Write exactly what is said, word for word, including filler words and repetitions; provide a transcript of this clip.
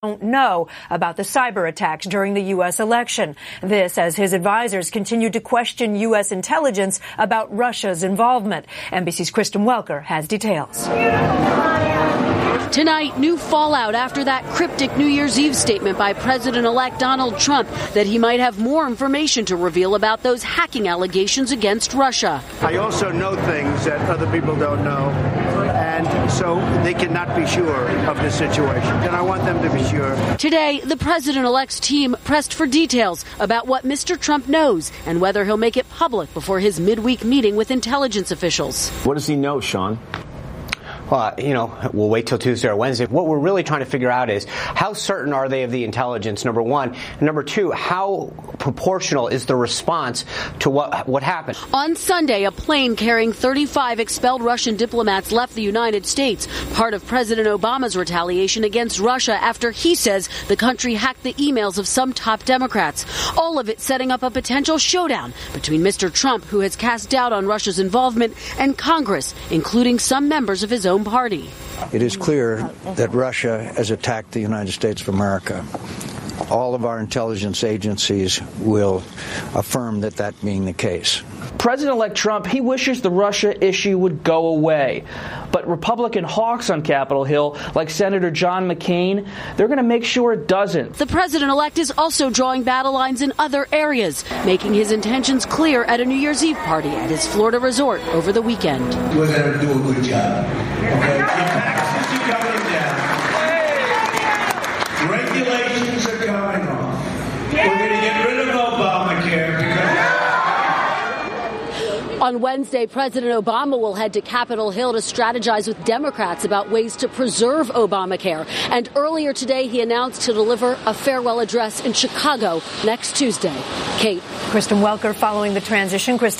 don't know about the cyber attacks during the U S election. This as his advisors continue to question U S intelligence about Russia's involvement. N B C's Kristen Welker has details. Tonight, new fallout after that cryptic New Year's Eve statement by President-elect Donald Trump that he might have more information to reveal about those hacking allegations against Russia. I also know things that other people don't know, and so they cannot be sure of the situation. And I want them to be sure. Today, the president-elect's team pressed for details about what Mister Trump knows and whether he'll make it public before his midweek meeting with intelligence officials. What does he know, Sean? Well, you know, we'll wait till Tuesday or Wednesday. What we're really trying to figure out is how certain are they of the intelligence, number one. And number two, how proportional is the response to what what happened? On Sunday, a plane carrying thirty-five expelled Russian diplomats left the United States, part of President Obama's retaliation against Russia after he says the country hacked the emails of some top Democrats. All of it setting up a potential showdown between Mister Trump, who has cast doubt on Russia's involvement, and Congress, including some members of his own party. It is clear that Russia has attacked the United States of America. All of our intelligence agencies will affirm that that being the case. President-elect Trump, he wishes the Russia issue would go away. But Republican hawks on Capitol Hill, like Senator John McCain, they're going to make sure it doesn't. The president-elect is also drawing battle lines in other areas, making his intentions clear at a New Year's Eve party at his Florida resort over the weekend. We're going to do a good job. Okay? The taxes are coming down. Regulations are coming off. We're going to get rid of Obamacare because... On Wednesday, President Obama will head to Capitol Hill to strategize with Democrats about ways to preserve Obamacare. And earlier today, he announced to deliver a farewell address in Chicago next Tuesday. Kate. Kristen Welker following the transition. Kristen.